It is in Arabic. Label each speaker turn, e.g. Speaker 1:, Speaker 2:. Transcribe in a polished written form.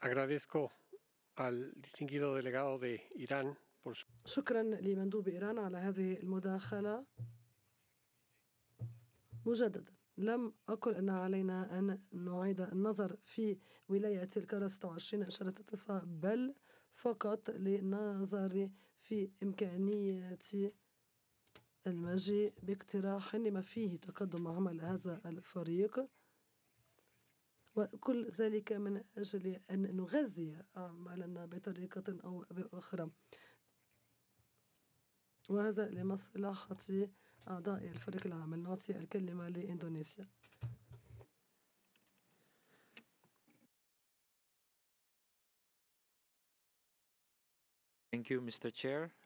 Speaker 1: Agradezco al distinguido delegado de Irán por su.
Speaker 2: شكرا لمندوب إيران على هذه المداخلة. مجددا لم أقل أن علينا أن نعيد النظر في ولاية الكرة 26/9 بل فقط للنظر في إمكانية المجيء باقتراح لما فيه تقدم عمل هذا الفريق، وكل ذلك من أجل أن نغذي أعمالنا بطريقة أو بأخرى، وهذا لمصلحة أعضاء الفريق العمل. نعطي الكلمة لإندونيسيا.
Speaker 3: Thank you, Mr. Chair.